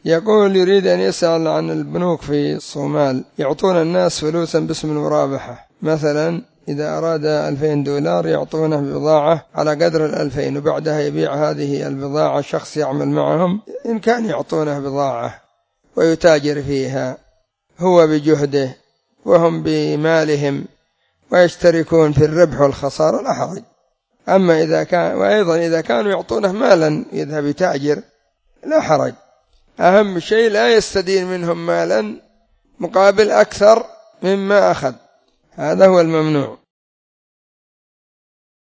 يقول يريد أن يسأل عن البنوك في الصومال، يعطون الناس فلوسا باسم المرابحة، مثلا إذا أراد $2000 يعطونه بضاعة على قدر 2000، وبعدها يبيع هذه البضاعة شخص يعمل معهم، إن كان يعطونه بضاعة ويتاجر فيها هو بجهده وهم بمالهم ويشتركون في الربح والخسارة لا حرج. أما وأيضا إذا كانوا يعطونه مالا يذهب يتاجر لا حرج، أهم شيء لا يستدين منهم مالا مقابل أكثر مما أخذ، هذا هو الممنوع.